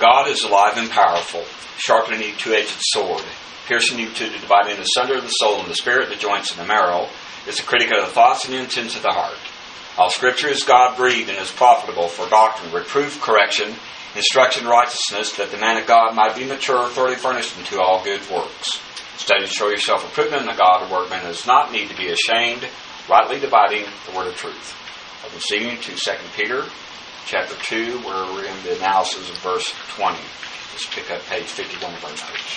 God is alive and powerful, sharpening a two-edged sword, piercing you to the dividing asunder of the soul and the spirit, the joints and the marrow, is a critic of the thoughts and intents of the heart. All Scripture is God-breathed and is profitable for doctrine, reproof, correction, instruction, righteousness, that the man of God might be mature, thoroughly furnished unto all good works. Study to show yourself approved unto God, a workman that does not need to be ashamed, rightly dividing the word of truth. I've been singing to 2 Peter chapter 2, where we're in the analysis of verse 20. Let's pick up page 51 of our notes.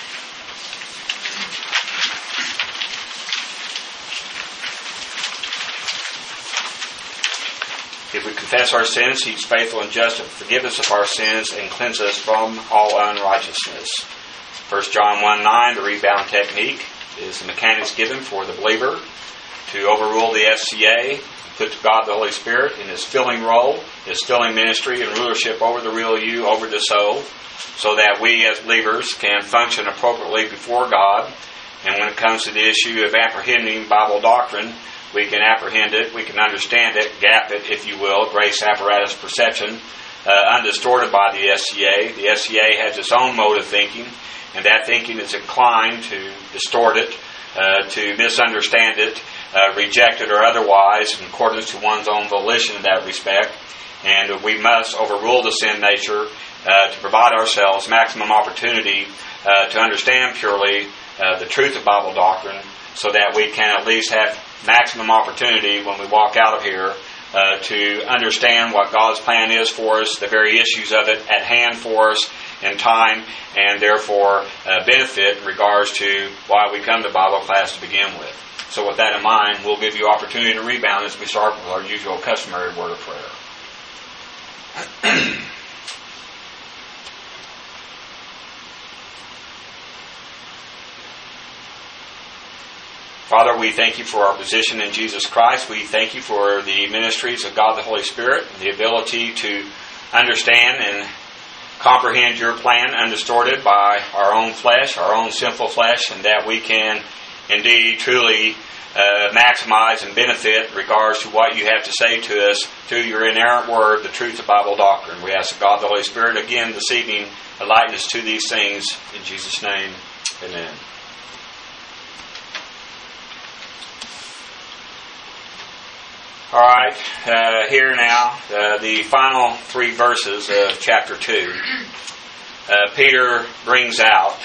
If we confess our sins, He is faithful and just to forgive us of our sins and cleanse us from all unrighteousness. 1 John 1:9, the rebound technique, is the mechanics given for the believer to overrule the FCA, put to God the Holy Spirit in His filling role, His filling ministry and rulership over the real you, over the soul, so that we as believers can function appropriately before God. And when it comes to the issue of apprehending Bible doctrine, we can apprehend it, we can understand it, gap it, if you will, grace apparatus perception, undistorted by the SCA. The SCA has its own mode of thinking, and that thinking is inclined to distort it, to misunderstand it, reject it or otherwise, in accordance to one's own volition in that respect. And we must overrule the sin nature to provide ourselves maximum opportunity to understand purely the truth of Bible doctrine, so that we can at least have maximum opportunity when we walk out of here to understand what God's plan is for us, the very issues of it at hand for us in time, and therefore benefit in regards to why we come to Bible class to begin with. So with that in mind, we'll give you opportunity to rebound as we start with our usual customary word of prayer. Father, we thank You for our position in Jesus Christ. We thank You for the ministries of God the Holy Spirit, the ability to understand and comprehend Your plan undistorted by our own flesh, our own sinful flesh, and that we can indeed truly maximize and benefit in regards to what You have to say to us through Your inerrant word, the truth of Bible doctrine. We ask God the Holy Spirit again this evening enlighten us to these things. In Jesus' name, amen. All right, here now, the final 3 verses of chapter 2. Peter brings out,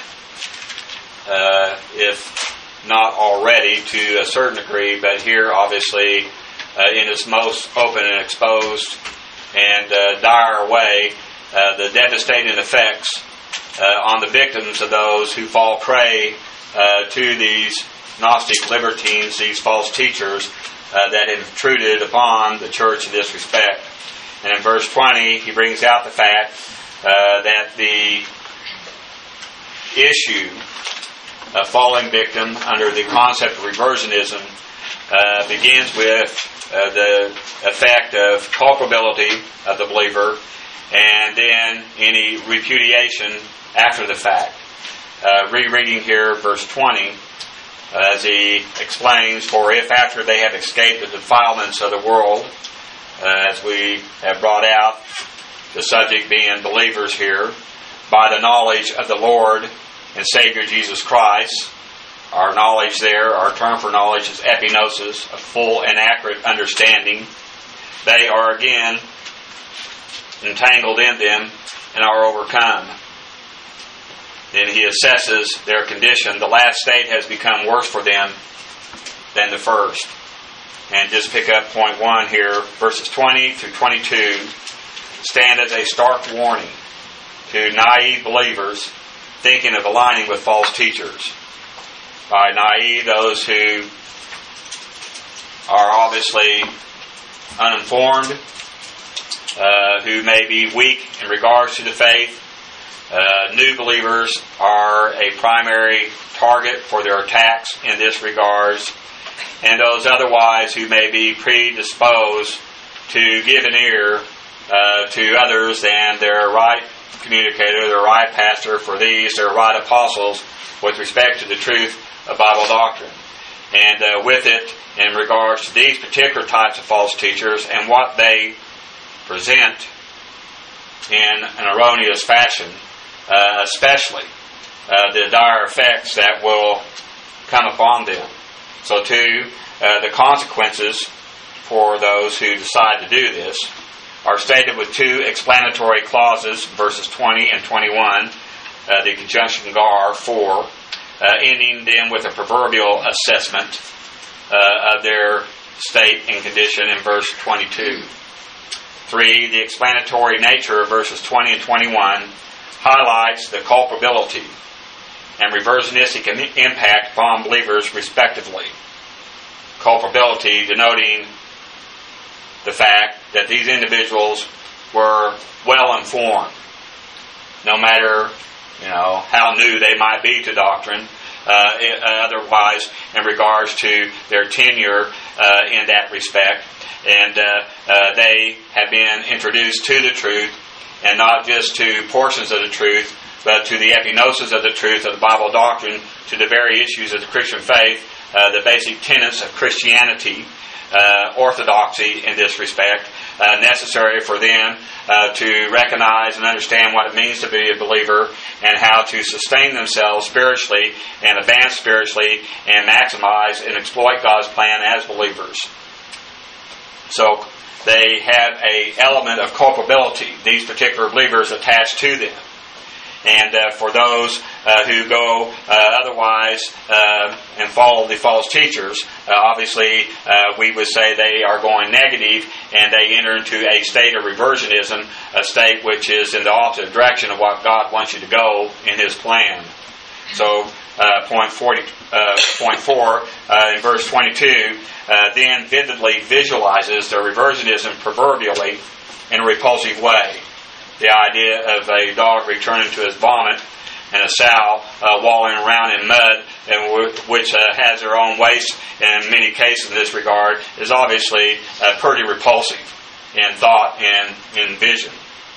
if not already to a certain degree, but here obviously in its most open and exposed and dire way, the devastating effects on the victims of those who fall prey to these Gnostic libertines, these false teachers, that have intruded upon the church in this respect. And in verse 20, he brings out the fact that the issue of falling victim under the concept of reversionism begins with the effect of culpability of the believer, and then any repudiation after the fact. Rereading here verse 20, as he explains, for if after they have escaped the defilements of the world, as we have brought out, the subject being believers here, by the knowledge of the Lord and Savior Jesus Christ, our knowledge there, our term for knowledge is epignosis, a full and accurate understanding, they are again entangled in them and are overcome. Then he assesses their condition. The last state has become worse for them than the first. And just pick up point 1 here, verses 20 through 22, stand as a stark warning to naive believers thinking of aligning with false teachers. By naive, those who are obviously uninformed, who may be weak in regards to the faith. New believers are a primary target for their attacks in this regards, and those otherwise who may be predisposed to give an ear to others than their right communicator, their right pastor, for these, their right apostles, with respect to the truth of Bible doctrine. And with it, in regards to these particular types of false teachers and what they present in an erroneous fashion, especially the dire effects that will come upon them. So too, the consequences for those who decide to do this are stated with two explanatory clauses, verses 20 and 21, the conjunction gar, for, ending them with a proverbial assessment of their state and condition in verse 22. 3. The explanatory nature of verses 20 and 21 highlights the culpability and reversionistic impact upon believers respectively. Culpability denoting the fact that these individuals were well informed, no matter how new they might be to doctrine, otherwise in regards to their tenure in that respect. And they have been introduced to the truth, and not just to portions of the truth, but to the epignosis of the truth of the Bible doctrine, to the very issues of the Christian faith, the basic tenets of Christianity, orthodoxy in this respect, necessary for them to recognize and understand what it means to be a believer, and how to sustain themselves spiritually and advance spiritually and maximize and exploit God's plan as believers. So they have an element of culpability, these particular believers, attached to them. And for those who go otherwise and follow the false teachers, obviously we would say they are going negative, and they enter into a state of reversionism, a state which is in the opposite direction of what God wants you to go in His plan. So point 4 in verse 22 then vividly visualizes their reversionism proverbially in a repulsive way. The idea of a dog returning to his vomit and a sow wallowing around in mud, and which has their own waste in many cases in this regard, is obviously pretty repulsive in thought and in vision.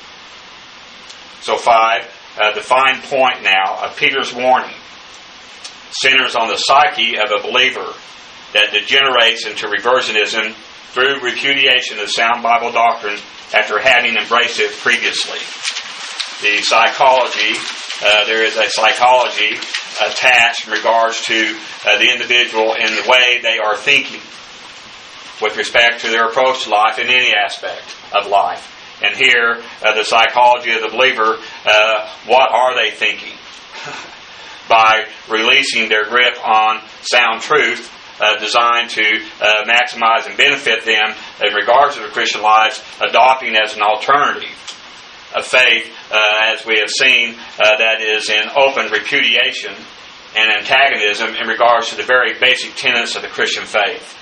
So 5, the fine point now of Peter's warning centers on the psyche of a believer that degenerates into reversionism through repudiation of sound Bible doctrine after having embraced it previously. The psychology, there is a psychology attached in regards to the individual in the way they are thinking with respect to their approach to life in any aspect of life. And here, the psychology of the believer, what are they thinking? By releasing their grip on sound truth, designed to maximize and benefit them in regards to their Christian lives, adopting as an alternative a faith, as we have seen, that is in open repudiation and antagonism in regards to the very basic tenets of the Christian faith.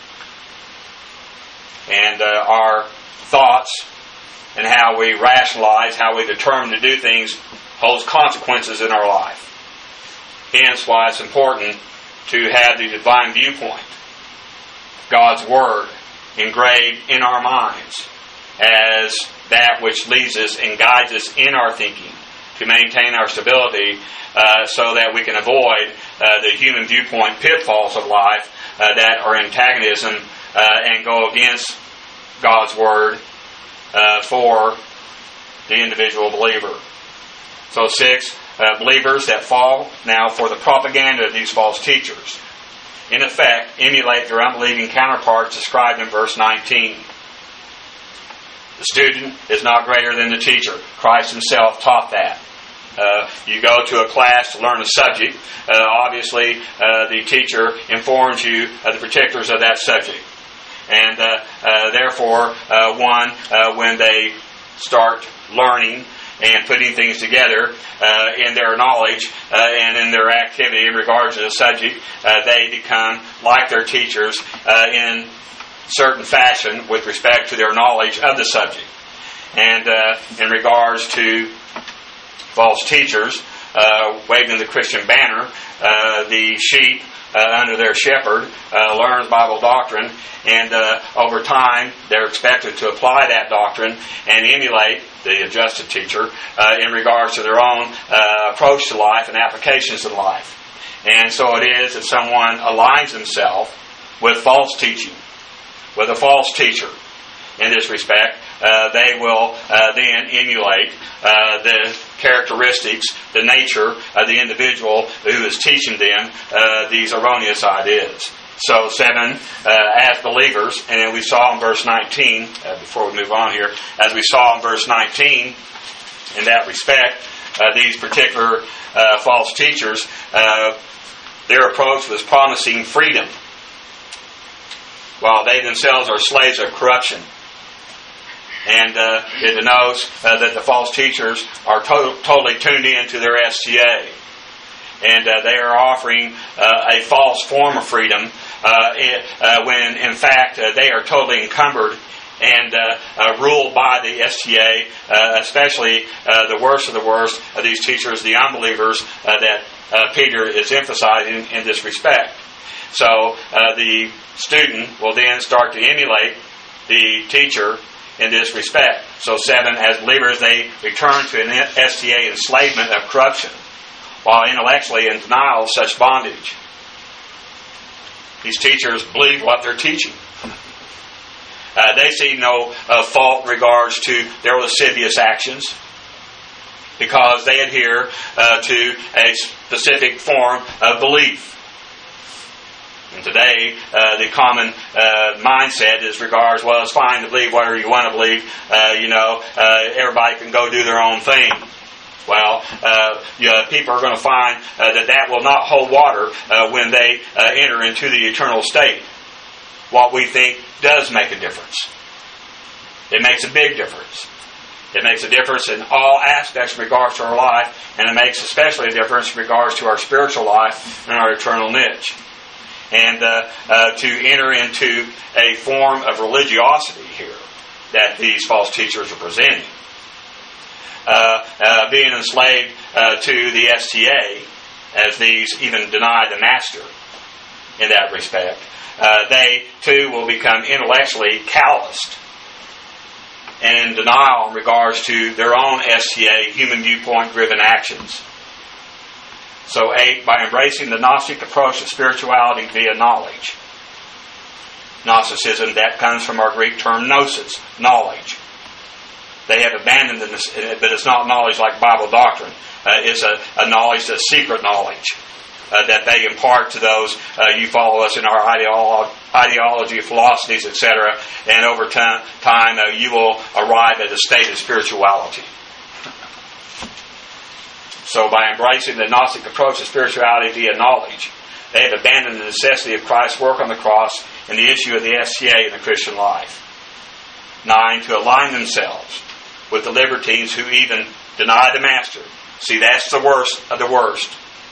And our thoughts and how we rationalize, how we determine to do things, holds consequences in our life. Hence why it's important to have the divine viewpoint, God's Word, engraved in our minds as that which leads us and guides us in our thinking to maintain our stability, so that we can avoid the human viewpoint pitfalls of life that are antagonism and go against God's Word for the individual believer. So 6, believers that fall now for the propaganda of these false teachers, in effect, emulate their unbelieving counterparts described in verse 19. The student is not greater than the teacher. Christ Himself taught that. You go to a class to learn a subject. Obviously, the teacher informs you of the particulars of that subject. And therefore, when they start learning and putting things together in their knowledge and in their activity in regards to the subject, they become like their teachers in certain fashion with respect to their knowledge of the subject. And in regards to false teachers waving the Christian banner, the sheep under their shepherd learns Bible doctrine, and over time they're expected to apply that doctrine and emulate the adjusted teacher in regards to their own approach to life and applications in life. And so it is that someone aligns himself with false teaching, with a false teacher in this respect, they will then emulate the characteristics, the nature of the individual who is teaching them these erroneous ideas. So 7, as believers, and we saw in verse 19, before we move on here, as we saw in verse 19, in that respect, these particular false teachers, their approach was promising freedom, while they themselves are slaves of corruption. And it denotes that the false teachers are totally tuned into their STA. And they are offering a false form of freedom when, in fact, they are totally encumbered and ruled by the STA, especially the worst of the worst of these teachers, the unbelievers that Peter is emphasizing in this respect. So the student will then start to emulate the teacher in this respect. So 7, as believers, they return to an STA enslavement of corruption, while intellectually in denial of such bondage. These teachers believe what they're teaching. They see no fault in regards to their lascivious actions, because they adhere to a specific form of belief. And today, the common mindset is regards, well, it's fine to believe whatever you want to believe. Everybody can go do their own thing. Well, people are going to find that will not hold water when they enter into the eternal state. What we think does make a difference. It makes a big difference. It makes a difference in all aspects in regards to our life, and it makes especially a difference in regards to our spiritual life and our eternal niche. And to enter into a form of religiosity here that these false teachers are presenting. Being enslaved to the STA, as these even deny the master in that respect, they too will become intellectually calloused and in denial in regards to their own STA, human viewpoint driven actions. So 8, by embracing the Gnostic approach to spirituality via knowledge. Gnosticism, that comes from our Greek term gnosis, knowledge. They have abandoned this, but it's not knowledge like Bible doctrine. It's a knowledge, a secret knowledge that they impart to those. You follow us in our ideology, philosophies, etc. And over time, you will arrive at a state of spirituality. So by embracing the Gnostic approach to spirituality via knowledge, they have abandoned the necessity of Christ's work on the cross and the issue of the STA in the Christian life. 9, to align themselves with the libertines who even deny the Master. See, that's the worst of the worst.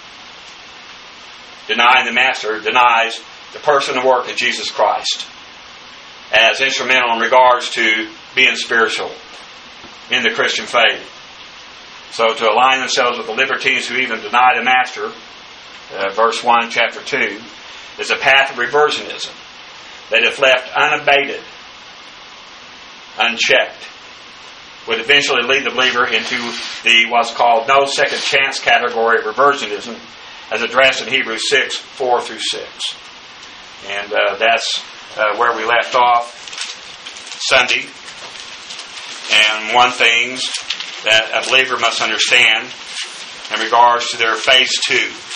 Denying the Master denies the person and work of Jesus Christ as instrumental in regards to being spiritual in the Christian faith. So to align themselves with the libertines who even deny the Master, verse 1, chapter 2, is a path of reversionism that, if left unabated, unchecked, would eventually lead the believer into the what's called no second chance category of reversionism, as addressed in Hebrews 6, 4 through 6. And that's where we left off Sunday. And one thing that a believer must understand in regards to their phase 2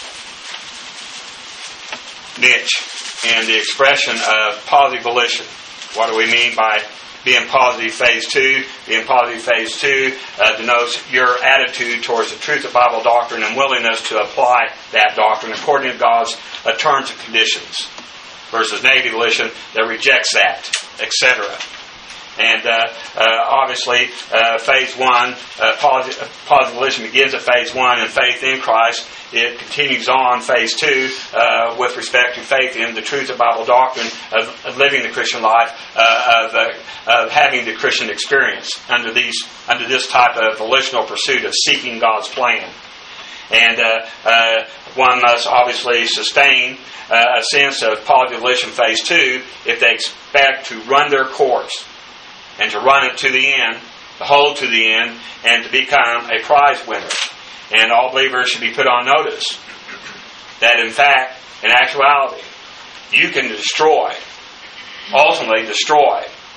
niche and the expression of positive volition. What do we mean by being positive phase 2? Being positive phase 2 denotes your attitude towards the truth of Bible doctrine and willingness to apply that doctrine according to God's terms and conditions. Versus negative volition that rejects that, etc. And obviously, phase 1, positive volition begins at phase 1 in faith in Christ. It continues on phase 2 with respect to faith in the truth of Bible doctrine, of living the Christian life, of having the Christian experience under this type of volitional pursuit of seeking God's plan. And one must obviously sustain a sense of positive volition phase 2 if they expect to run their course and to run it to the end, to hold to the end, and to become a prize winner. And all believers should be put on notice that in fact, in actuality, you can ultimately destroy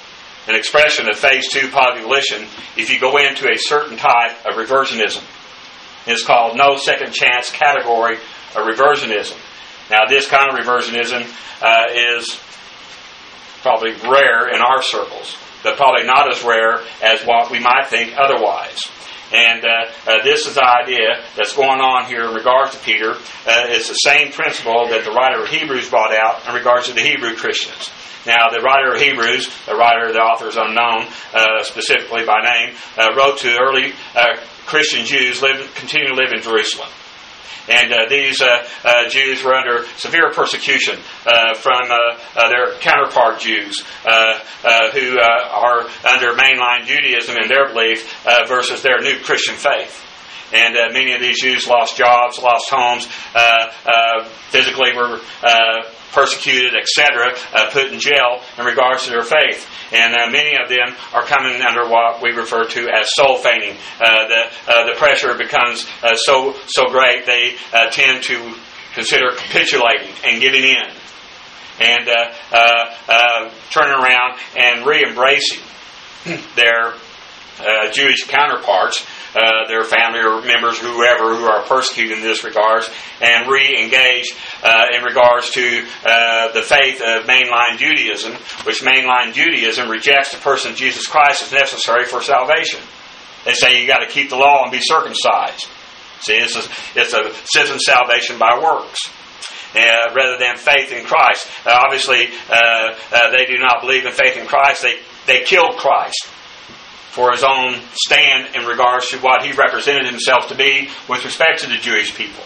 an expression of phase 2 positive volition if you go into a certain type of reversionism. It's called no second chance category of reversionism. Now, this kind of reversionism is probably rare in our circles, but probably not as rare as what we might think otherwise. And this is the idea that's going on here in regards to Peter. It's the same principle that the writer of Hebrews brought out in regards to the Hebrew Christians. Now, the writer of Hebrews, the author is unknown, specifically by name, wrote to early Christian Jews continue to live in Jerusalem. And these Jews were under severe persecution from their counterpart Jews who are under mainline Judaism in their belief versus their new Christian faith. And many of these Jews lost jobs, lost homes, physically were persecuted, etc., put in jail in regards to their faith. And many of them are coming under what we refer to as soul fainting. The pressure becomes so great they tend to consider capitulating and giving in. And turning around and re-embracing their Jewish counterparts, their family or members, whoever, who are persecuted in this regards, and re-engage in regards to the faith of mainline Judaism, which mainline Judaism rejects the person of Jesus Christ as necessary for salvation. They say you got to keep the law and be circumcised. See, it's a citizen salvation by works. Rather than faith in Christ. Obviously, they do not believe in faith in Christ. They killed Christ for his own stand in regards to what he represented himself to be with respect to the Jewish people.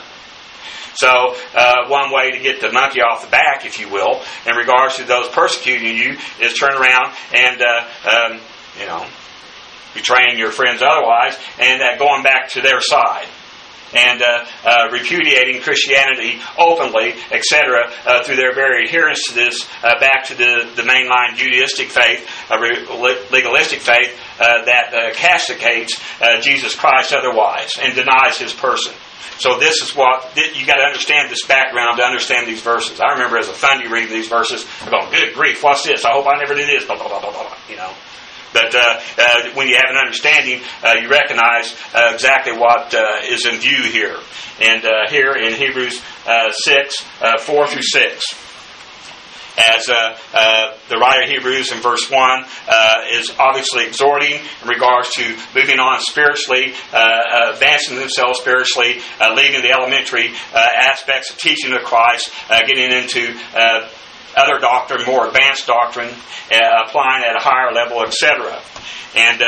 So, one way to get the monkey off the back, if you will, in regards to those persecuting you, is turn around and, betraying your friends otherwise, and going back to their side. And repudiating Christianity openly, etc., through their very adherence to this, back to the mainline Judaistic faith, legalistic faith, that castigates Jesus Christ otherwise and denies his person. So this is what, you got to understand this background to understand these verses. I remember as a Fundy reading these verses, I'm going, good grief, what's this? I hope I never do this, blah, blah, blah, blah, blah, But when you have an understanding, you recognize exactly what is in view here. And here in Hebrews 6, 4 through 6, as the writer of Hebrews in verse 1 is obviously exhorting in regards to moving on spiritually, advancing themselves spiritually, leaving the elementary aspects of teaching of Christ, getting into other doctrine, more advanced doctrine, applying at a higher level, etc. And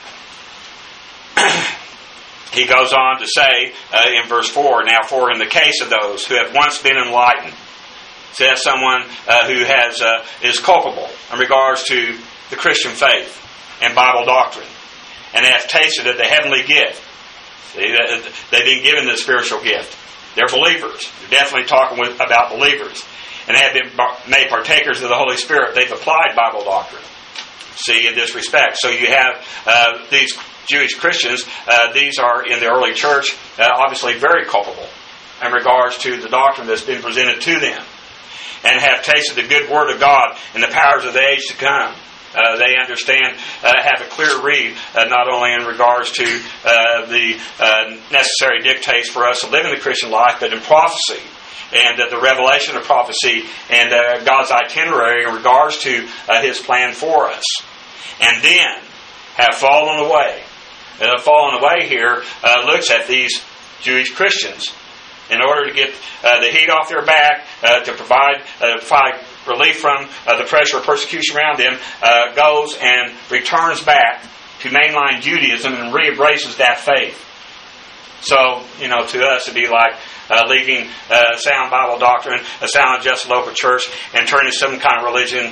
he goes on to say in verse 4, now for in the case of those who have once been enlightened, so that's someone who is culpable in regards to the Christian faith and Bible doctrine, and have tasted of the heavenly gift. They've been given the spiritual gift. They're believers. They're definitely talking about believers. And have been made partakers of the Holy Spirit. They've applied Bible doctrine. See, in this respect. So you have these Jewish Christians, these are in the early church, obviously very culpable in regards to the doctrine that's been presented to them, and have tasted the good word of God and the powers of the age to come. They understand, have a clear read, not only in regards to the necessary dictates for us to live in the Christian life, but in prophecy. And the revelation of prophecy and God's itinerary in regards to his plan for us. And then have fallen away. Fallen away here looks at these Jewish Christians. In order to get the heat off their back, to provide relief from the pressure of persecution around them, goes and returns back to mainline Judaism and re-embraces that faith. So, to us it'd be like leaving sound Bible doctrine, a sound just local church, and turning to some kind of religion,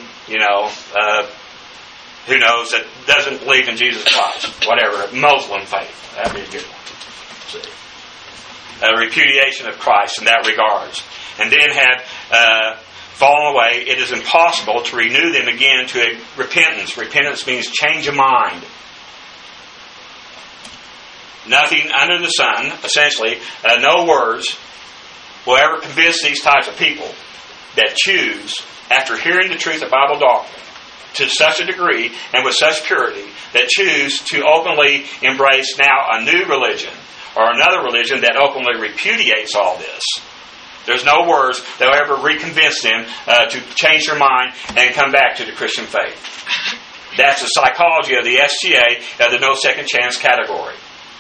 who knows, that doesn't believe in Jesus Christ. Whatever, Muslim faith. That'd be a good one. See? A repudiation of Christ in that regards. And then had fallen away, it is impossible to renew them again to a repentance. Repentance means change of mind. Nothing under the sun, essentially, no words will ever convince these types of people that choose, after hearing the truth of Bible doctrine, to such a degree and with such purity that choose to openly embrace now a new religion or another religion that openly repudiates all this. There's no words that will ever reconvince them to change their mind and come back to the Christian faith. That's the psychology of the SGA, of the no second chance category.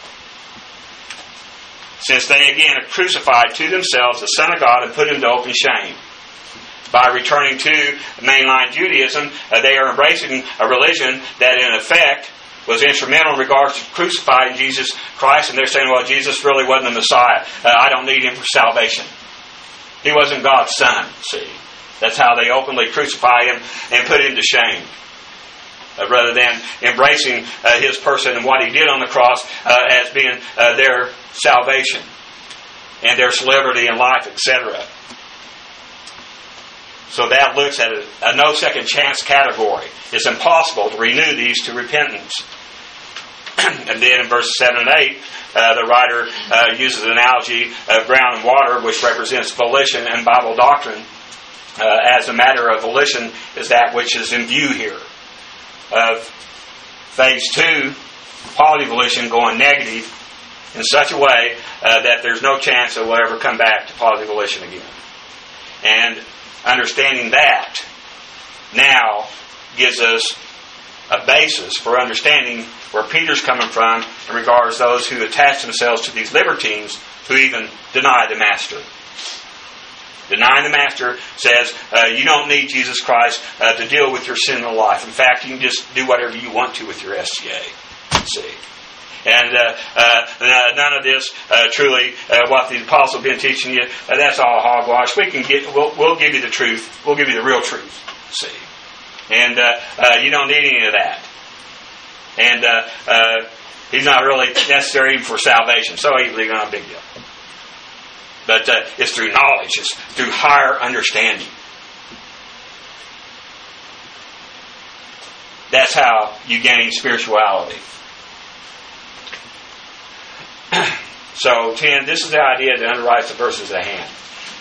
Since they again have crucified to themselves the Son of God and put him to open shame. By returning to mainline Judaism, they are embracing a religion that in effect was instrumental in regards to crucifying Jesus Christ, and they're saying, well, Jesus really wasn't the Messiah. I don't need him for salvation. He wasn't God's Son, see. That's how they openly crucify him and put him to shame. Rather than embracing his person and what he did on the cross as being their salvation and their celebrity in life, etc. So that looks at a no second chance category. It's impossible to renew these to repentance. And then in verses 7 and 8, the writer uses an analogy of ground and water, which represents volition and Bible doctrine. As a matter of volition is that which is in view here. Of phase 2, positive volition going negative in such a way that there's no chance it will ever come back to positive volition again. And understanding that now gives us a basis for understanding where Peter's coming from in regards to those who attach themselves to these libertines who even deny the Master. Denying the Master says you don't need Jesus Christ to deal with your sinful life. In fact, you can just do whatever you want to with your SGA. See? And none of this truly, what the apostle has been teaching you, that's all hogwash. We'll give you the truth. We'll give you the real truth. See? And you don't need any of that. And he's not really necessary for salvation. So he's not a big deal. But it's through knowledge. It's through higher understanding. That's how you gain spirituality. So, 10, this is the idea that underwrites the verses at hand.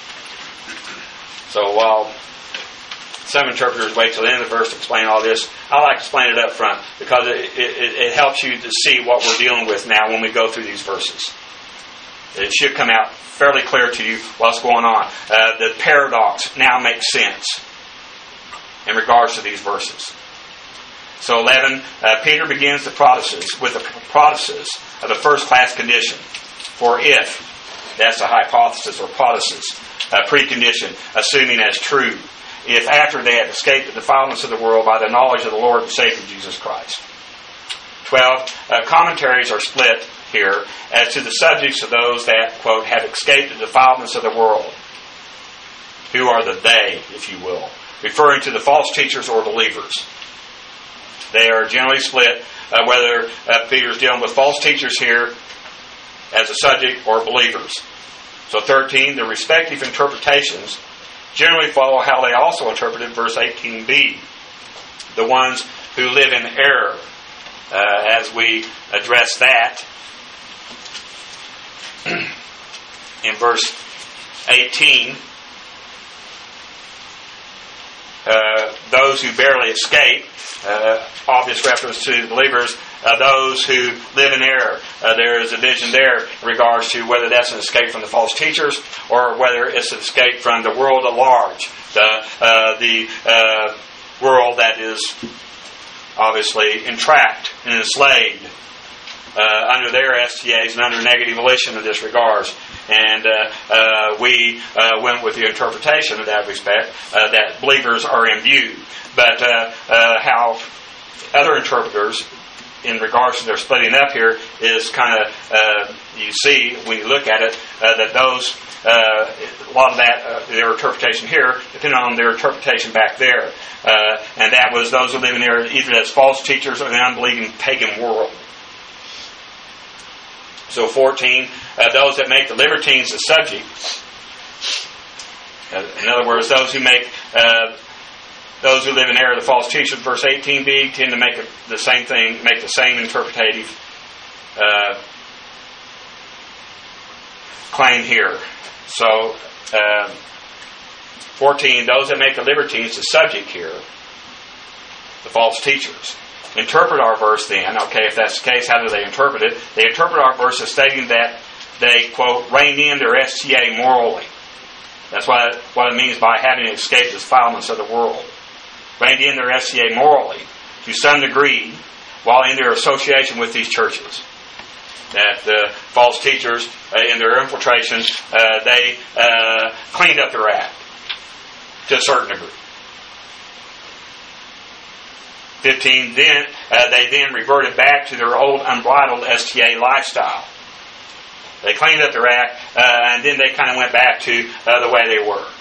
So while some interpreters wait till the end of the verse to explain all this, I like to explain it up front because it helps you to see what we're dealing with now when we go through these verses. It should come out fairly clear to you what's going on. The paradox now makes sense in regards to these verses. So 11, Peter begins the process with the process of the first class condition. For if, that's a hypothesis or process, a precondition, assuming as true, if after they have escaped the defilements of the world by the knowledge of the Lord and Savior Jesus Christ. 12, commentaries are split here as to the subjects of those that, quote, have escaped the defilements of the world. Who are the they, if you will? Referring to the false teachers or believers. They are generally split, whether Peter's dealing with false teachers here as a subject or believers. So 13, the respective interpretations generally follow how they also interpreted verse 18b. The ones who live in error, as we address that in verse 18, those who barely escape, obvious reference to believers, those who live in error. There is a division there in regards to whether that's an escape from the false teachers or whether it's an escape from the world at large, the world that is obviously entrapped and enslaved under their STAs and under negative volition in this regards. And we went with the interpretation of that respect, that believers are in view. But how other interpreters, in regards to their splitting up here, is kind of, you see, when you look at it, that those, a lot of that, their interpretation here, depending on their interpretation back there. And that was those who live in there, either as false teachers or the unbelieving pagan world. So 14, those that make the libertines the subject. In other words, those who make those who live in error, the false teachers, verse 18b, tend to make the same thing, make the same interpretative claim here. So 14, those that make the libertines the subject here. The false teachers. Interpret our verse then. Okay, if that's the case, how do they interpret it? They interpret our verse as stating that they, quote, rein in their STA morally. That's what it means by having escaped the defilements of the world. Reined in their STA morally to some degree while in their association with these churches. That the false teachers, in their infiltration, they cleaned up their act to a certain degree. 15, then they reverted back to their old unbridled STA lifestyle. They cleaned up their act, and then they kind of went back to the way they were.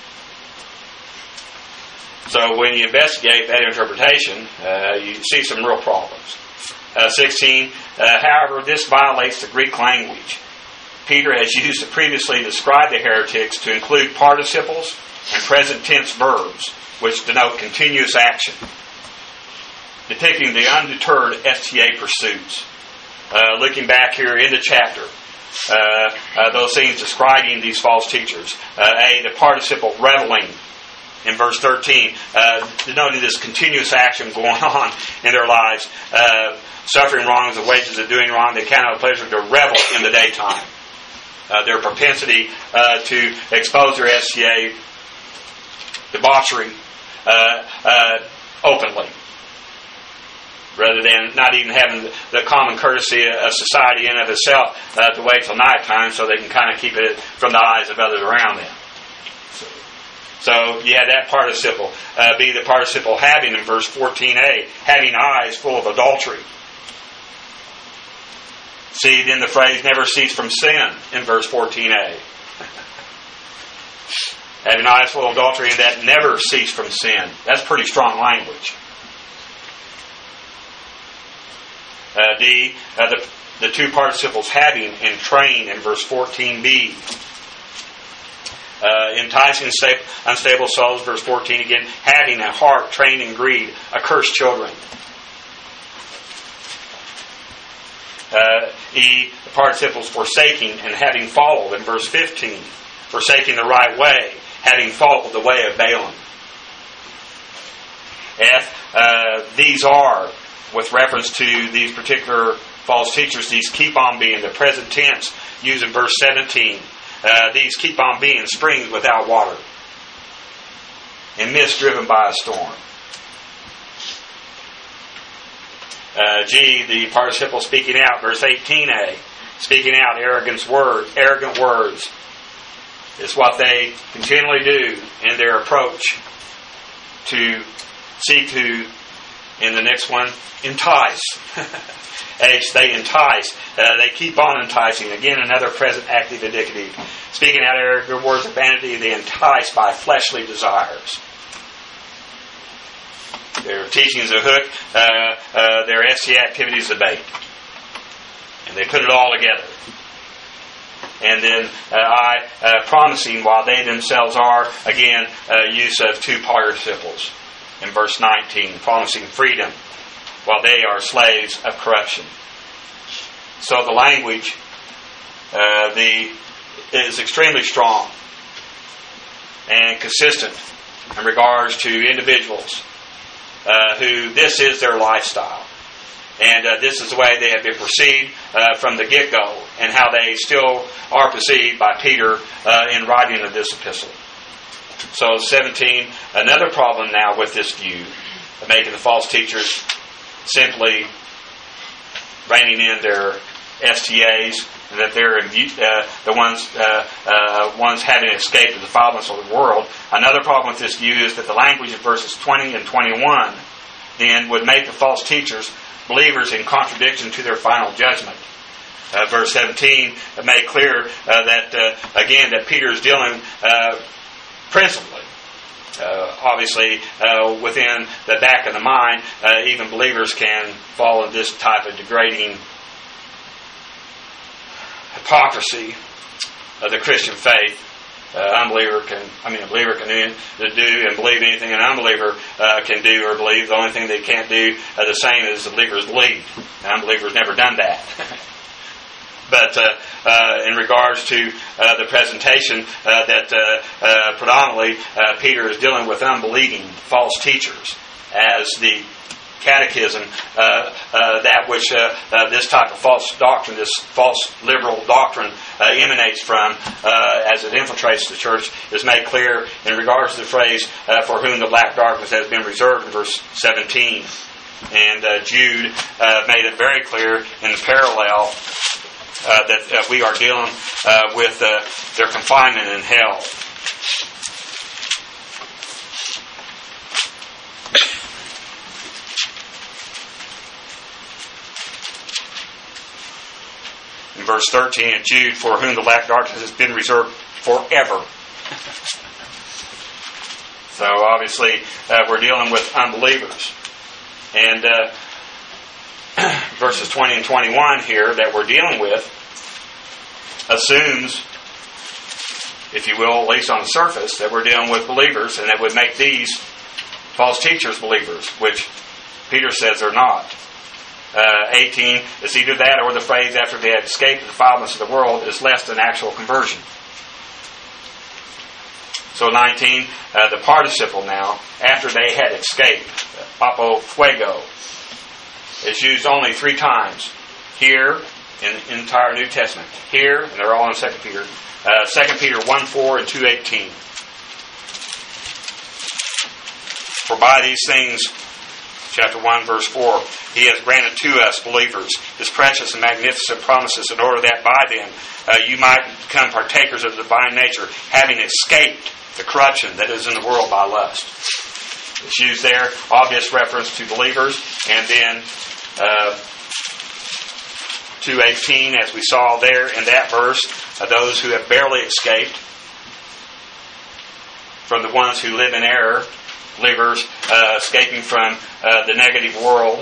So when you investigate that interpretation, you see some real problems. 16, however, this violates the Greek language. Peter has used to previously describe the heretics to include participles and present tense verbs, which denote continuous action, depicting the undeterred STA pursuits. Looking back here in the chapter, those things describing these false teachers. The participle reveling in verse 13, denoting this continuous action going on in their lives. Suffering wrong is the wages of doing wrong. They count it a pleasure to revel in the daytime. Their propensity to expose their STA debauchery openly, rather than not even having the common courtesy of society in and of itself to wait till nighttime so they can kind of keep it from the eyes of others around them. So you have that participle. Be the participle having in verse 14a, having eyes full of adultery. See then the phrase never cease from sin in verse 14a. Having eyes full of adultery, and that never cease from sin. That's pretty strong language. The two participles having and train in verse 14b. Enticing unstable souls, verse 14 again. Having a heart trained in greed, accursed children. The participles forsaking and having followed in verse 15. Forsaking the right way, having followed the way of Balaam. These are, with reference to these particular false teachers, these keep on being, the present tense used in verse 17. These keep on being springs without water and mist driven by a storm. The participle speaking out, verse 18a, speaking out arrogant words. It's what they continually do in their approach to seek to, in the next one, entice. They entice. They keep on enticing. Again, another present active indicative. Speaking out arrogant words of vanity, they entice by fleshly desires. Their teaching is a hook. Their STA activity is a bait. And they put it all together. And then promising, while they themselves are, again, use of two participles. In verse 19, promising freedom, while they are slaves of corruption. So the language is extremely strong and consistent in regards to individuals who this is their lifestyle. And this is the way they have been perceived from the get-go, and how they still are perceived by Peter in writing of this epistle. So 17, another problem now with this view of making the false teachers simply reining in their STAs, and that they're the ones having escaped the defilements of the world. Another problem with this view is that the language of verses 20 and 21 then would make the false teachers believers in contradiction to their final judgment. Verse 17 made clear that Peter is dealing principally, obviously, within the back of the mind. Even believers can fall in this type of degrading hypocrisy of the Christian faith. A believer can do and believe anything an unbeliever can do or believe. The only thing they can't do the same as the believers believe. The unbeliever's never done that. But in regards to the presentation, that predominantly Peter is dealing with unbelieving false teachers. as the catechism, that which this type of false doctrine, this false liberal doctrine emanates from as it infiltrates the church, is made clear in regards to the phrase, for whom the black darkness has been reserved, in verse 17. And Jude made it very clear in the parallel that we are dealing with their confinement in hell. In verse 13 of Jude, for whom the black darkness has been reserved forever. So obviously we're dealing with unbelievers. And verses 20 and 21 here that we're dealing with assumes, if you will, at least on the surface, that we're dealing with believers, and that would make these false teachers believers, which Peter says they're not. 18 is either that or the phrase, after they had escaped the defilements of the world, is less than actual conversion. So 19, the participle now, after they had escaped, apo fuego, is used only 3 times. Here, in the entire New Testament. Here, and they're all in 2 Peter. 2 Peter 1:4 and 2:18. For by these things, chapter 1, verse 4, He has granted to us, believers, His precious and magnificent promises, in order that by them you might become partakers of the divine nature, having escaped the corruption that is in the world by lust. It's used there, obvious reference to believers, and then 2:18, as we saw there in that verse, those who have barely escaped from the ones who live in error, believers escaping from the negative world,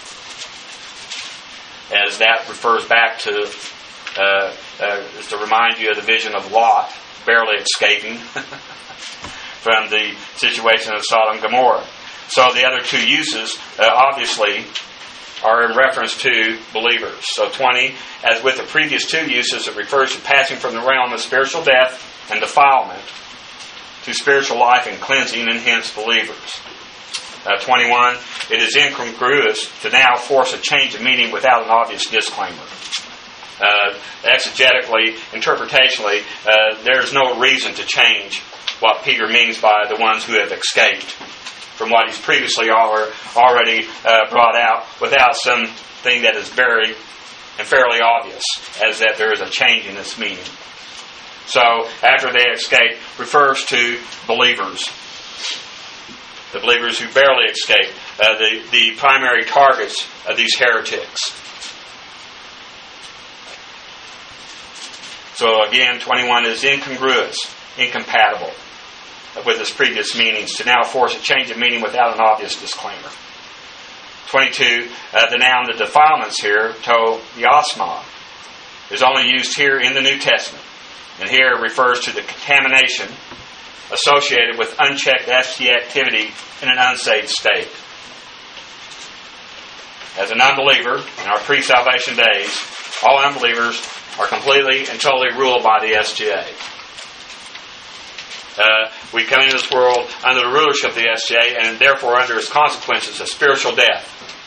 as that refers back to, is to remind you of the vision of Lot, barely escaping from the situation of Sodom and Gomorrah. So the other 2 uses, obviously, are in reference to believers. So 20, as with the previous 2 uses, it refers to passing from the realm of spiritual death and defilement to spiritual life and cleansing, and hence believers. 21, it is incongruous to now force a change of meaning without an obvious disclaimer. Exegetically, interpretationally, there's no reason to change what Peter means by the ones who have escaped from what he's previously already brought out, without something that is very and fairly obvious, as that there is a change in its meaning. So, after they escape, refers to believers. The believers who barely escape, the primary targets of these heretics. So again, 21 is incongruous, incompatible with its previous meanings, to now force a change of meaning without an obvious disclaimer. 22, the noun, the defilements here, to yasma, is only used here in the New Testament. And here it refers to the contamination associated with unchecked ST activity in an unsaved state. As an unbeliever, in our pre-salvation days, all unbelievers are completely and totally ruled by the SGA. We come into this world under the rulership of the SGA, and therefore under its consequences of spiritual death.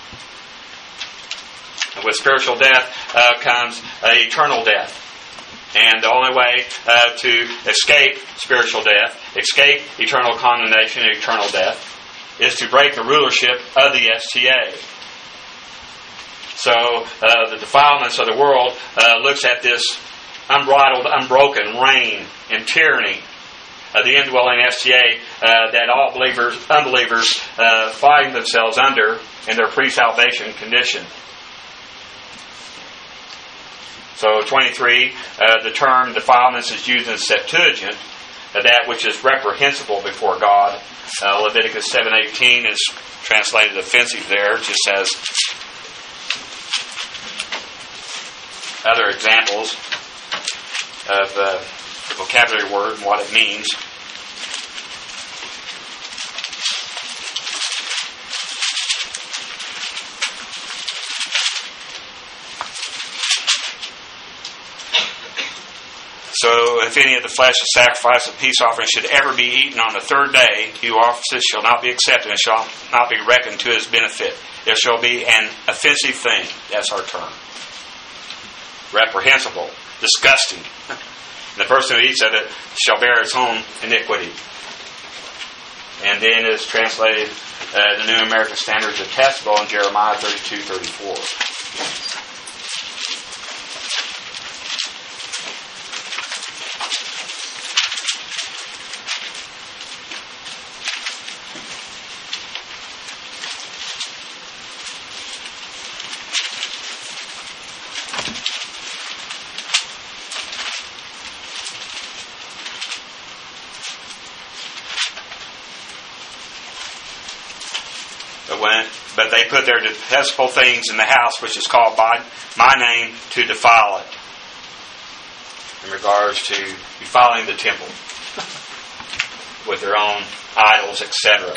And with spiritual death comes eternal death. And the only way to escape spiritual death, escape eternal condemnation and eternal death, is to break the rulership of the STA. So the defilements of the world looks at this unbridled, unbroken reign and tyranny of the indwelling STA that all unbelievers find themselves under in their pre-salvation condition. So 23, the term defilements is used in the Septuagint, that which is reprehensible before God. Leviticus 7:18 is translated offensive there, just as other examples of the vocabulary word and what it means. So if any of the flesh of sacrifice and peace offering should ever be eaten on the third day, he who offers it shall not be accepted and shall not be reckoned to his benefit. It shall be an offensive thing. That's our term. Reprehensible. Disgusting. The person who eats of it shall bear its own iniquity. And then it's translated, the New American Standard, detestable in Jeremiah 32:34. But they put their detestable things in the house, which is called by my name, to defile it. In regards to defiling the temple with their own idols, etc.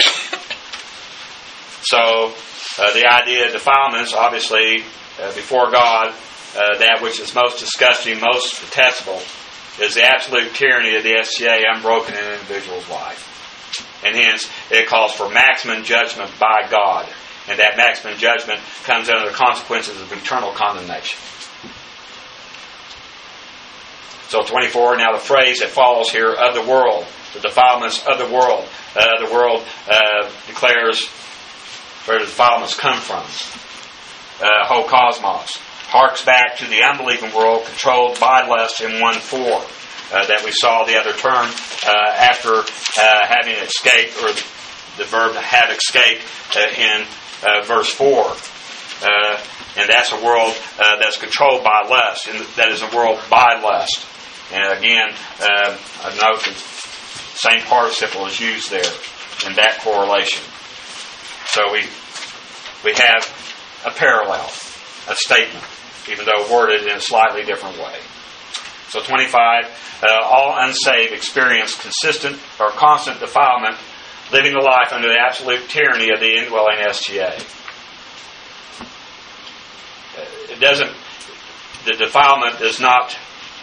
So, the idea of defilement is obviously, before God, that which is most disgusting, most detestable, is the absolute tyranny of the SCA unbroken in an individual's life. And hence, it calls for maximum judgment by God. And that maximum judgment comes under the consequences of eternal condemnation. So 24, now the phrase that follows here, of the world, the defilements of the world. The world declares where the defilements come from. Whole cosmos. Harks back to the unbelieving world controlled by lust in 1:4. That we saw the other term after having escaped, or the verb have escaped in verse 4. And that's a world that's controlled by lust. And that is a world by lust. And again, I note the same participle is used there in that correlation. So we have a parallel, a statement, even though worded in a slightly different way. So 25, all unsaved experience consistent or constant defilement, living the life under the absolute tyranny of the indwelling SGA. The defilement does not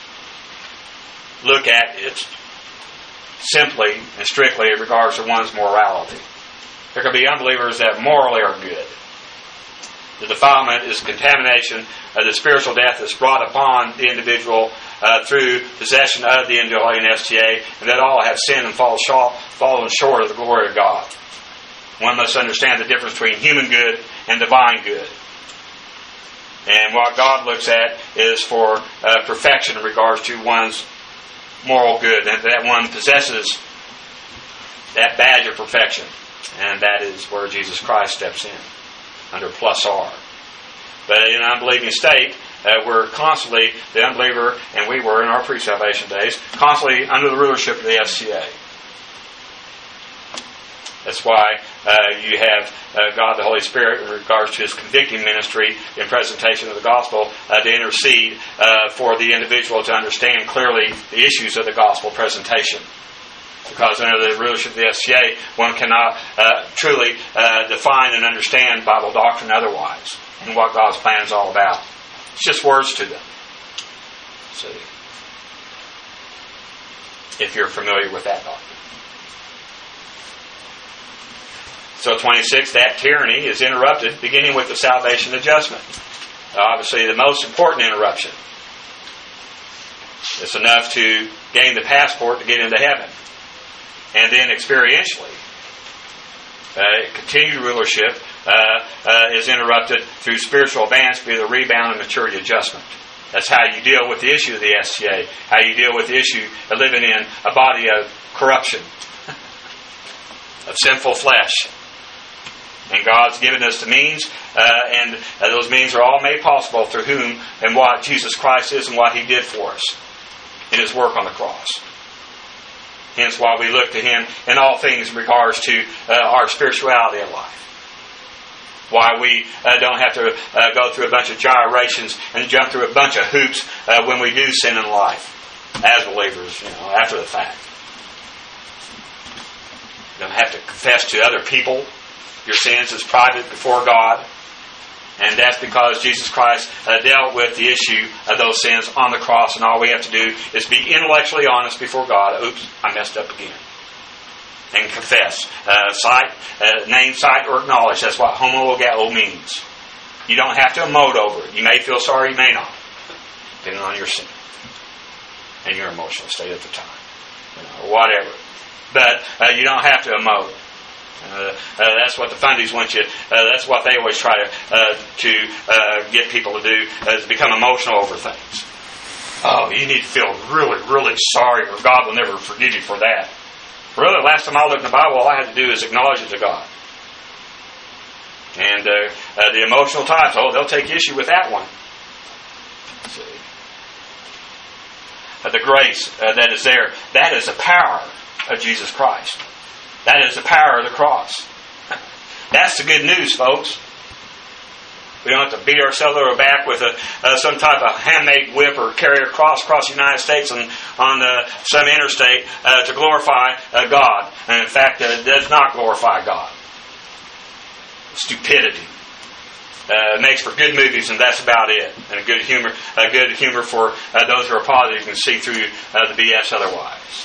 look at it simply and strictly in regards to one's morality. There can be unbelievers that morally are good. The defilement is contamination of the spiritual death that's brought upon the individual through possession of the indwelling SGA, and that all have sinned and fallen short of the glory of God. One must understand the difference between human good and divine good. And what God looks at is for perfection in regards to one's moral good, and that one possesses that badge of perfection. And that is where Jesus Christ steps in, under plus R. But in an unbelieving state, we're constantly, the unbeliever, and we were in our pre-salvation days, constantly under the rulership of the FCA. That's why you have God the Holy Spirit in regards to His convicting ministry in presentation of the gospel to intercede for the individual to understand clearly the issues of the gospel presentation. Because under the rulership of the FCA, one cannot truly define and understand Bible doctrine otherwise, and what God's plan is all about. It's just words to them. See, if you're familiar with that doctrine. So 26, that tyranny is interrupted, beginning with the salvation adjustment. Obviously, the most important interruption. It's enough to gain the passport to get into heaven. And then experientially, continued rulership is interrupted through spiritual advance via the rebound and maturity adjustment. That's how you deal with the issue of the SCA, how you deal with the issue of living in a body of corruption, of sinful flesh. And God's given us the means, and those means are all made possible through whom and what Jesus Christ is and what He did for us in His work on the cross. Hence why we look to Him in all things in regards to our spirituality of life. Why we don't have to go through a bunch of gyrations and jump through a bunch of hoops when we do sin in life as believers, after the fact. You don't have to confess to other people your sins as private before God, And that's because Jesus Christ dealt with the issue of those sins on the cross, and all we have to do is be intellectually honest before God. Oops, I messed up again. And confess. Name, cite, or acknowledge. That's what homologeo means. You don't have to emote over it. You may feel sorry, you may not. Depending on your sin. And your emotional state at the time. Whatever. But you don't have to emote. That's what the fundies want you. That's what they always try to get people to do, is become emotional over things. Oh, you need to feel really, really sorry, or God will never forgive you for that. Really, last time I looked in the Bible, all I had to do is acknowledge it to God. And the emotional types, they'll take issue with that one. Let's see. The grace that is there, that is the power of Jesus Christ. That is the power of the cross. That's the good news, folks. We don't have to beat ourselves over the back with some type of handmade whip or carry a cross across the United States on some interstate to glorify God. And in fact, it does not glorify God. Stupidity. It makes for good movies, and that's about it. And a good humor for those who are positive and see through the BS otherwise.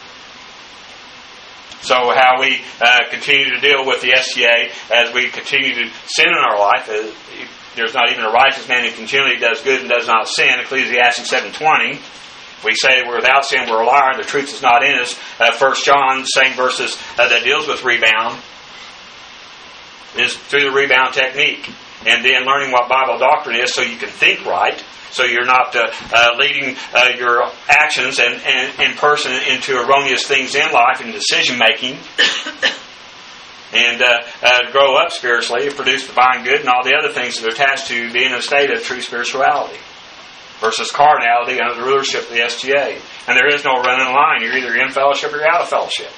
So how we continue to deal with the STA as we continue to sin in our life. There's not even a righteous man who continually does good and does not sin. Ecclesiastes 7:20. We say we're without sin, we're a liar, the truth is not in us. 1 John, same verses that deals with rebound, is through the rebound technique. And then learning what Bible doctrine is so you can think right. So you're not leading your actions and person into erroneous things in life and decision making. And grow up spiritually, produce divine good, and all the other things that are attached to being in a state of true spirituality. Versus carnality under the rulership of the STA. And there is no running line. You're either in fellowship or you're out of fellowship.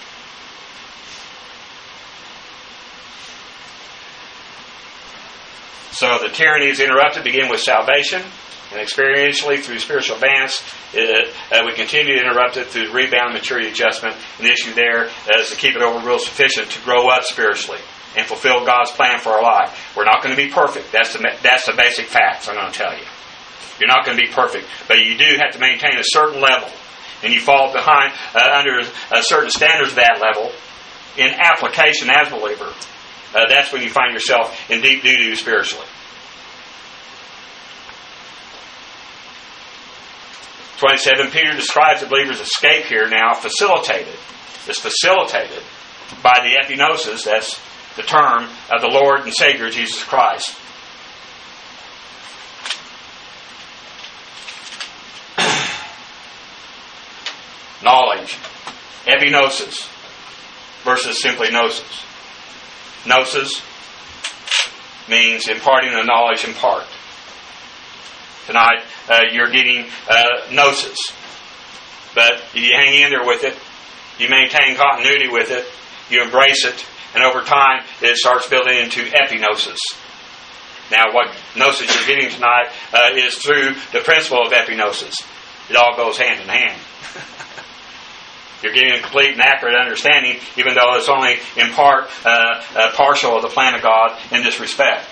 So the tyranny is interrupted, begin with salvation. And experientially, through spiritual advance, we continue to interrupt it through rebound, maturity, adjustment. And the issue there is to keep it over real sufficient to grow up spiritually and fulfill God's plan for our life. We're not going to be perfect. That's the basic facts I'm going to tell you. You're not going to be perfect, but you do have to maintain a certain level. And you fall behind under certain standards of that level in application as a believer. That's when you find yourself in deep doo-doo spiritually. 27, Peter describes the believer's escape here now facilitated. It's facilitated by the epignosis, that's the term of the Lord and Savior Jesus Christ. Knowledge. Epignosis versus simply gnosis. Gnosis means imparting the knowledge in part. Tonight, you're getting gnosis. But you hang in there with it. You maintain continuity with it. You embrace it. And over time, it starts building into epignosis. Now, what gnosis you're getting tonight is through the principle of epignosis. It all goes hand in hand. You're getting a complete and accurate understanding, even though it's only in part partial of the plan of God in this respect.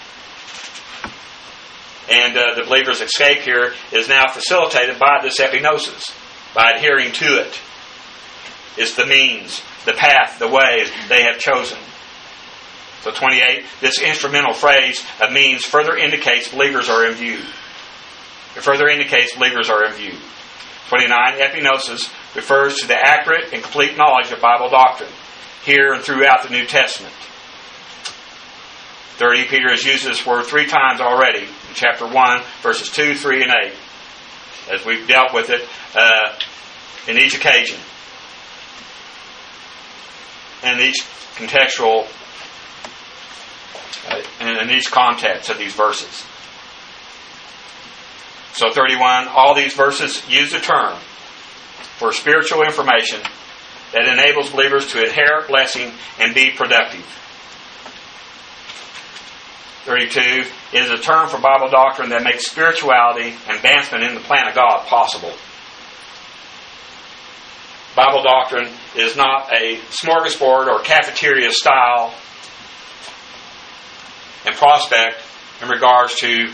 And the believer's escape here is now facilitated by this epignosis, by adhering to it. It's the means, the path, the way they have chosen. So 28, this instrumental phrase of means further indicates believers are in view. It further indicates believers are in view. 29, epignosis refers to the accurate and complete knowledge of Bible doctrine, here and throughout the New Testament. 30, Peter has used this word 3 times already in chapter 1, verses 2, 3, and 8, as we've dealt with it in each occasion, and each contextual, in each context of these verses. So 31, all these verses use the term for spiritual information that enables believers to inherit blessing and be productive. 32 is a term for Bible doctrine that makes spirituality and advancement in the plan of God possible. Bible doctrine is not a smorgasbord or cafeteria style and prospect in regards to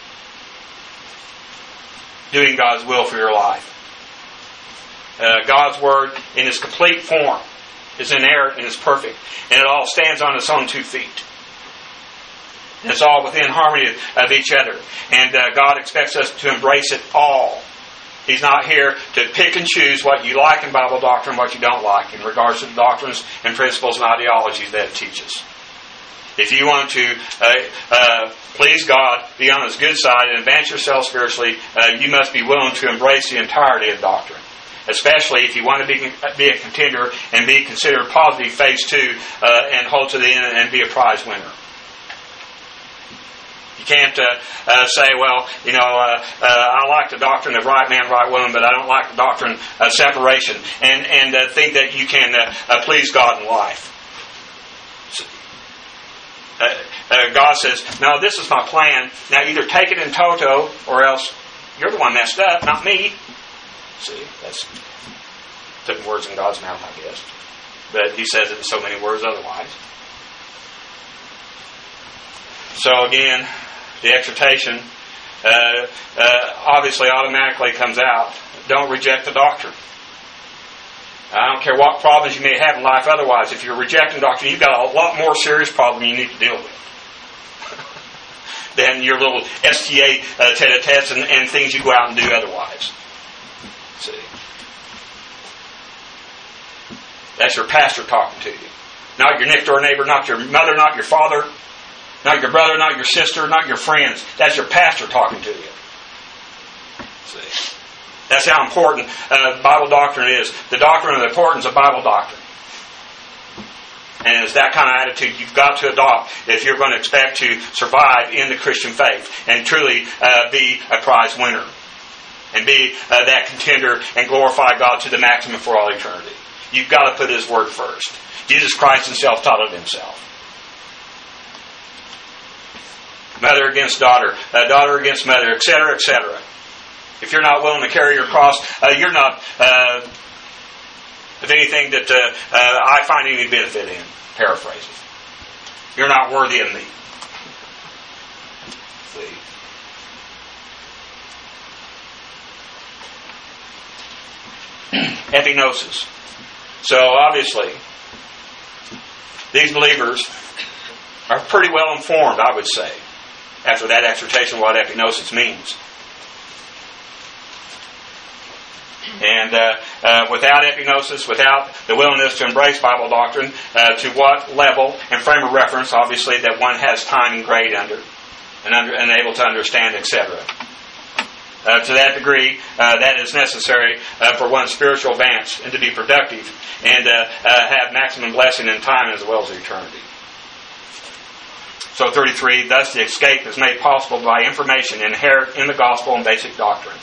doing God's will for your life. God's Word in its complete form is inerrant and is perfect, and it all stands on its own 2 feet. And it's all within harmony of each other. And God expects us to embrace it all. He's not here to pick and choose what you like in Bible doctrine and what you don't like in regards to the doctrines and principles and ideologies that it teaches. If you want to please God, be on His good side, and advance yourself spiritually, you must be willing to embrace the entirety of doctrine. Especially if you want to be a contender and be considered positive phase 2 and hold to the end and be a prize winner. You can't say, well, I like the doctrine of right man, right woman, but I don't like the doctrine of separation, and think that you can please God in life. God says, no, this is my plan. Now either take it in toto, or else you're the one messed up, not me. See, that's putting words in God's mouth, I guess. But He says it in so many words otherwise. So again, the exhortation obviously automatically comes out. Don't reject the doctrine. I don't care what problems you may have in life otherwise. If you're rejecting doctrine, you've got a lot more serious problem you need to deal with than your little STA tete-a-tetes and things you go out and do otherwise. See? That's your pastor talking to you. Not your next door neighbor, not your mother, not your father, not your brother, not your sister, not your friends. That's your pastor talking to you. See? That's how important Bible doctrine is. The doctrine of the importance of Bible doctrine. And it's that kind of attitude you've got to adopt if you're going to expect to survive in the Christian faith and truly be a prize winner. And be that contender and glorify God to the maximum for all eternity. You've got to put His Word first. Jesus Christ Himself taught it Himself. Mother against daughter, daughter against mother, etc., etc. If you're not willing to carry your cross, you're not, if anything, that I find any benefit in. Paraphrasing. You're not worthy of me. See? Epignosis. So obviously, these believers are pretty well informed, I would say, after that exhortation, what epignosis means. And without epignosis, without the willingness to embrace Bible doctrine, to what level and frame of reference, obviously, that one has time and grade under and able to understand, etc. To that degree, that is necessary for one's spiritual advance and to be productive and have maximum blessing in time as well as eternity. So 33, thus the escape is made possible by information inherent in the gospel and basic doctrine.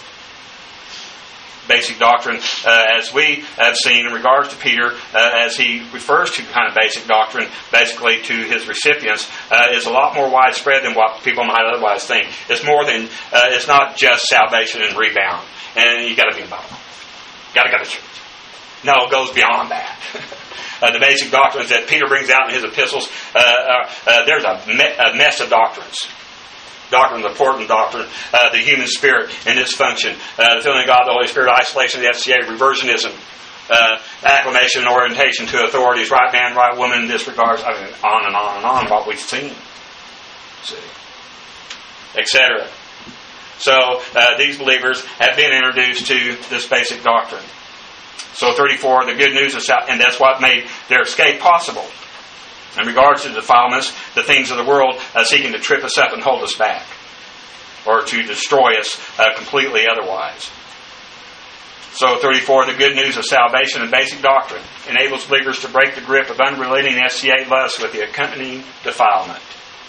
Basic doctrine, as we have seen in regards to Peter, as he refers to kind of basic doctrine, basically to his recipients, is a lot more widespread than what people might otherwise think. It's more than, it's not just salvation and rebound. And you got to be in Bible. You got to go to church. No, it goes beyond that. The basic doctrines that Peter brings out in his epistles, there's a mess of doctrines. Doctrine, the important doctrine, the human spirit and its function, the filling of God, the Holy Spirit, isolation of the FCA, reversionism, acclamation and orientation to authorities, right man, right woman in this regard, I mean, on and on and on, what we've seen. See? Etc. So, these believers have been introduced to this basic doctrine. So 34, the good news is out, and that's what made their escape possible. In regards to defilements, the things of the world seeking to trip us up and hold us back, or to destroy us completely otherwise. So 34, the good news of salvation and basic doctrine enables believers to break the grip of unrelenting SCA lust with the accompanying defilement.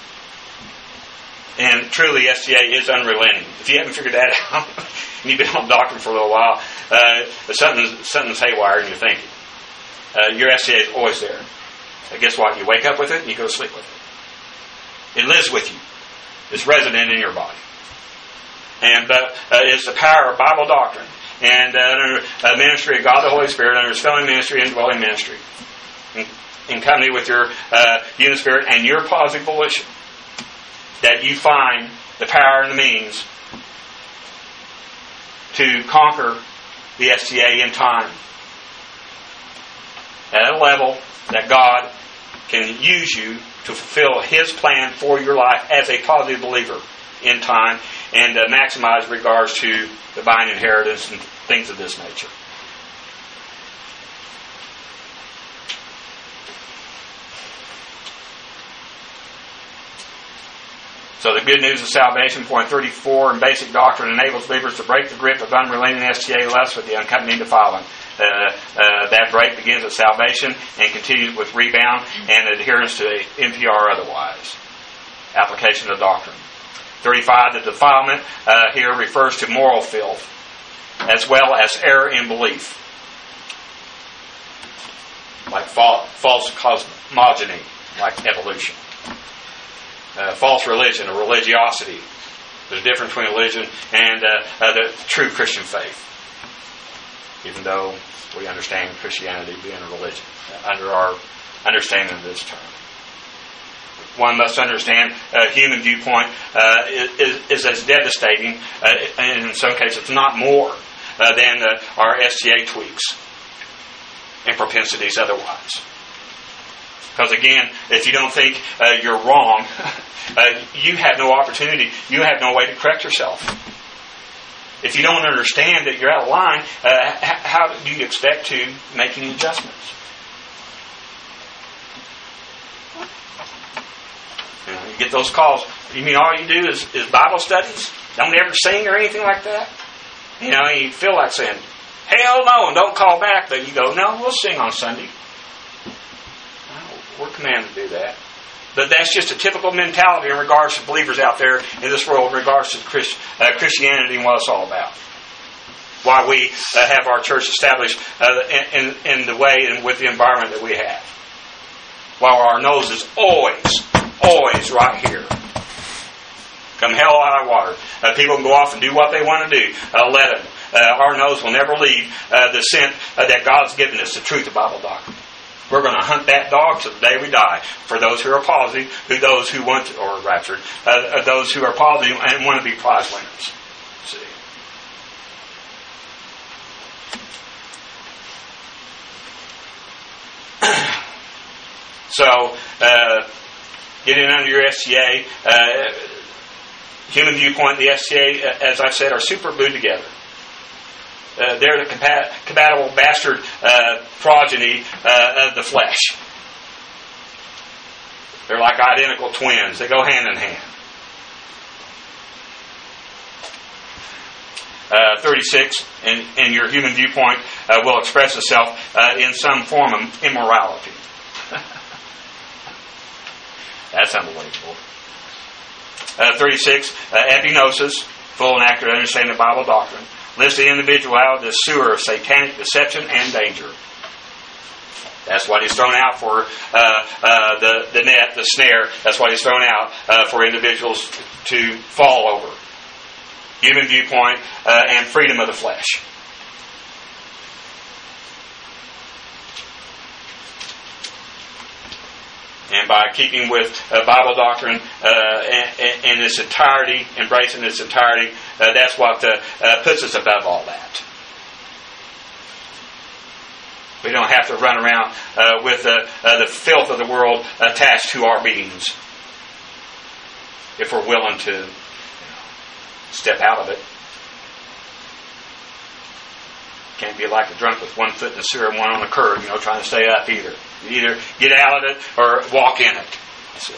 And truly, SCA is unrelenting. If you haven't figured that out, and you've been on doctrine for a little while, something's haywire in your thinking. Your SCA is always there. Guess what? You wake up with it and you go to sleep with it. It lives with you. It's resident in your body. And it's the power of Bible doctrine and under ministry of God the Holy Spirit, under His filling ministry and dwelling ministry, in company with your unit spirit and your positive volition. that you find the power and the means to conquer the STA in time. At a level that God can use you to fulfill His plan for your life as a positive believer in time, and maximize regards to divine inheritance and things of this nature. So the good news of salvation, point 34, in basic doctrine, enables believers to break the grip of unrelenting STA lust with the accompanying defilement. That break begins at salvation and continues with rebound and adherence to NPR otherwise. Application of doctrine. 35, the defilement here refers to moral filth, as well as error in belief, like false cosmogony, like evolution. False religion or religiosity. There's a difference between religion and the true Christian faith, even though we understand Christianity being a religion under our understanding of this term. One must understand human viewpoint is as devastating, and in some cases it's not more, than our STA tweaks and propensities otherwise. Because again, if you don't think you're wrong, you have no opportunity, you have no way to correct yourself. If you don't understand that you're out of line, how do you expect to make any adjustments? You get those calls. You mean all you do is Bible studies? Don't ever sing or anything like that? You feel like saying, hell no, and don't call back. But you go, no, we'll sing on Sunday. We're commanded to do that. But that's just a typical mentality in regards to believers out there in this world, in regards to Christianity and what it's all about. Why we have our church established in the way and with the environment that we have. While our nose is always right here. Come hell or high water. People can go off and do what they want to do. Let them. Our nose will never leave the scent that God's given us, the truth of Bible doctrine. We're going to hunt that dog till the day we die. For those who are positive, those who want to, or raptured, those who are positive and want to be prize winners. See. So, getting under your STA, human viewpoint, the STA, as I've said, are super glued together. They're the compatible bastard progeny of the flesh. They're like identical twins. They go hand in hand. 36, and your human viewpoint will express itself in some form of immorality. That's unbelievable. 36, epignosis, full and accurate understanding of Bible doctrine, lifts the individual out of the sewer of satanic deception and danger. That's what he's thrown out for the net, the snare. That's what he's thrown out for individuals to fall over. Human viewpoint and freedom of the flesh. And by keeping with Bible doctrine in its entirety, embracing its entirety, that's what puts us above all that. We don't have to run around with the filth of the world attached to our beings if we're willing to step out of it. Can't be like a drunk with one foot in the sewer and one on the curb, trying to stay up either. You either get out of it or walk in it. See?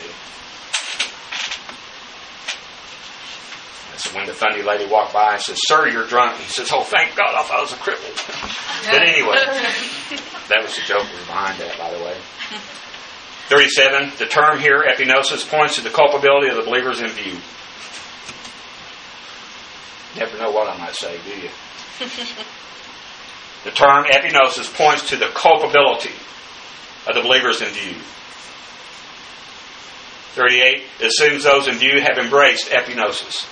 That's when the funny lady walked by and says, "Sir, you're drunk." And he says, "Oh, thank God, I thought I was a cripple." But anyway, that was the joke behind that, by the way. 37, the term here, epignosis, points to the culpability of the believers in view. Never know what I might say, do you? The term epignosis points to the culpability of the believers in view. 38, it assumes those in view have embraced epignosis.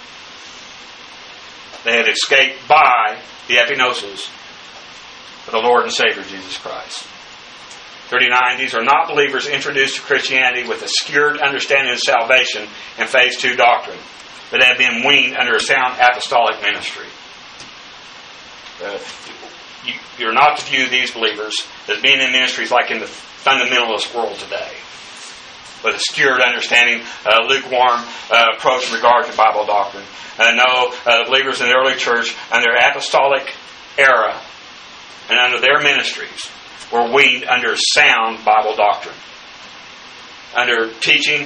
They have escaped by the epignosis of the Lord and Savior Jesus Christ. 39, these are not believers introduced to Christianity with a skewed understanding of salvation and phase 2 doctrine, but have been weaned under a sound apostolic ministry. You're not to view these believers as being in ministries like in the fundamentalist world today, with a skewed understanding, lukewarm approach in regard to Bible doctrine. No, the believers in the early church, under apostolic era and under their ministries, were weaned under sound Bible doctrine, under teaching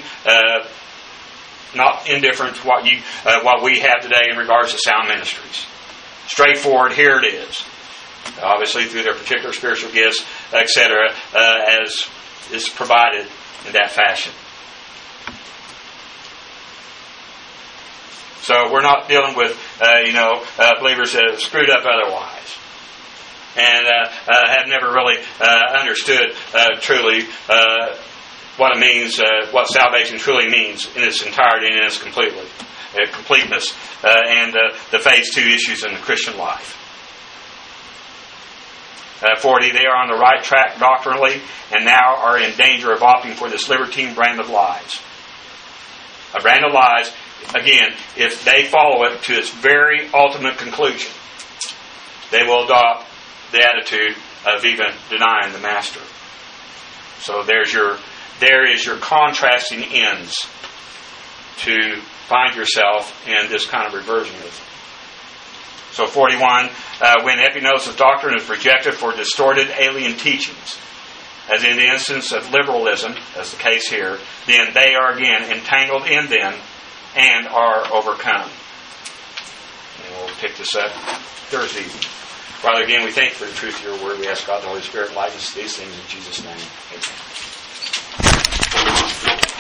not indifferent to what we have today in regards to sound ministries. Straightforward, here it is. Obviously through their particular spiritual gifts, etc., as is provided in that fashion. So we're not dealing with, believers that have screwed up otherwise and have never really understood truly what it means, what salvation truly means in its entirety and in its completeness, and the phase 2 issues in the Christian life. 40, they are on the right track doctrinally and now are in danger of opting for this libertine brand of lies. A brand of lies, again, if they follow it to its very ultimate conclusion, they will adopt the attitude of even denying the Master. So there is your contrasting ends to find yourself in this kind of reversionism. So 41, when epignosis doctrine is rejected for distorted alien teachings, as in the instance of liberalism, as the case here, then they are again entangled in them and are overcome. And we'll pick this up Thursday evening. Father, again, we thank you for the truth of your word. We ask God the Holy Spirit light us these things in Jesus' name. Amen.